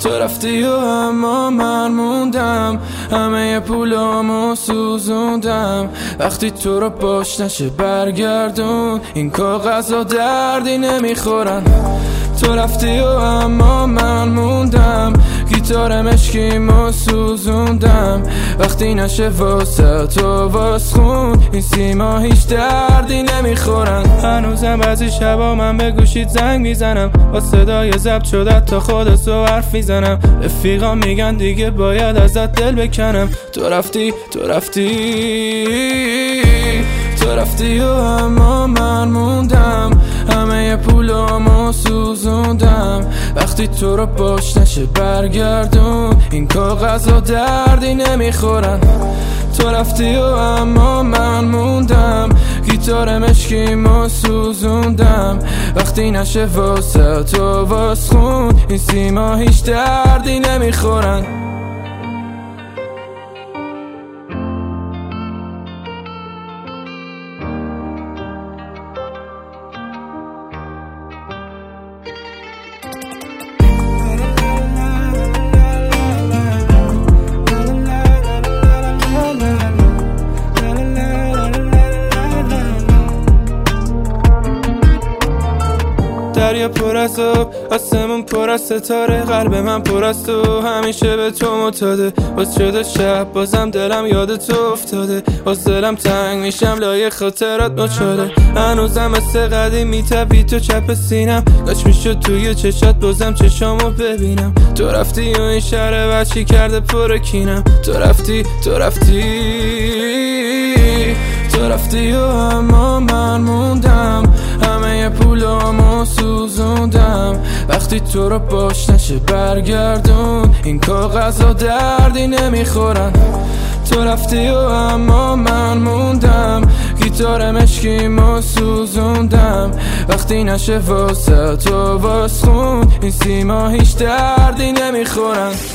تو رفتی و اما من موندم، همه پولامو سوزوندم. وقتی تو رو باش نشه برگردون، این کاغذها دردی نمیخورن. تو رفتی و اما من موندم، گیتار مشکیمو سوزوندم. وقتی نشه واسه تو واس خون، این سیما هیچ دردی نمیخورن. هنوزم بعضی شبا من به گوشیت زنگ میزنم، با صدای ضبط شده تا خودت رو حرف میزنم. رفیقا میگن دیگه باید ازت دل بکنم. تو رفتی و اما من موندم، همه پولامو سوزوندم. وقتی تو رو باش نشه برگردون، این کاغذها دردی نمیخورن. تو رفتی و اما من موندم، گیتار مشکیمو سوزوندم. وقتی نشه واسه تو واس خون، این سیما هیچ دردی نمیخورن. دریا پر از آب، آسمون پر از ستاره، قلب من پر از تو، همیشه به تو معتاده. باز شده شب، بازم دلم یاد تو افتاده. باز دلم تنگ میشم لای خاطرات نوچاله. هنوزم مثل قدیم میتپی تو چپ سینم، داشت میشد توی چشات بازم چشامو ببینم. تو رفتی و این شهر وحشی کرده پر کینم. تو رفتی و اما من موندم، همه پولامو سوزوندم. وقتی تو رو باش نشه برگردون، این کاغذها دردی نمیخورن. تو رفتی و اما من موندم، گیتار مشکیمو سوزوندم. وقتی نشه واسه تو واس خون، این سیما هیچ دردی نمیخورن.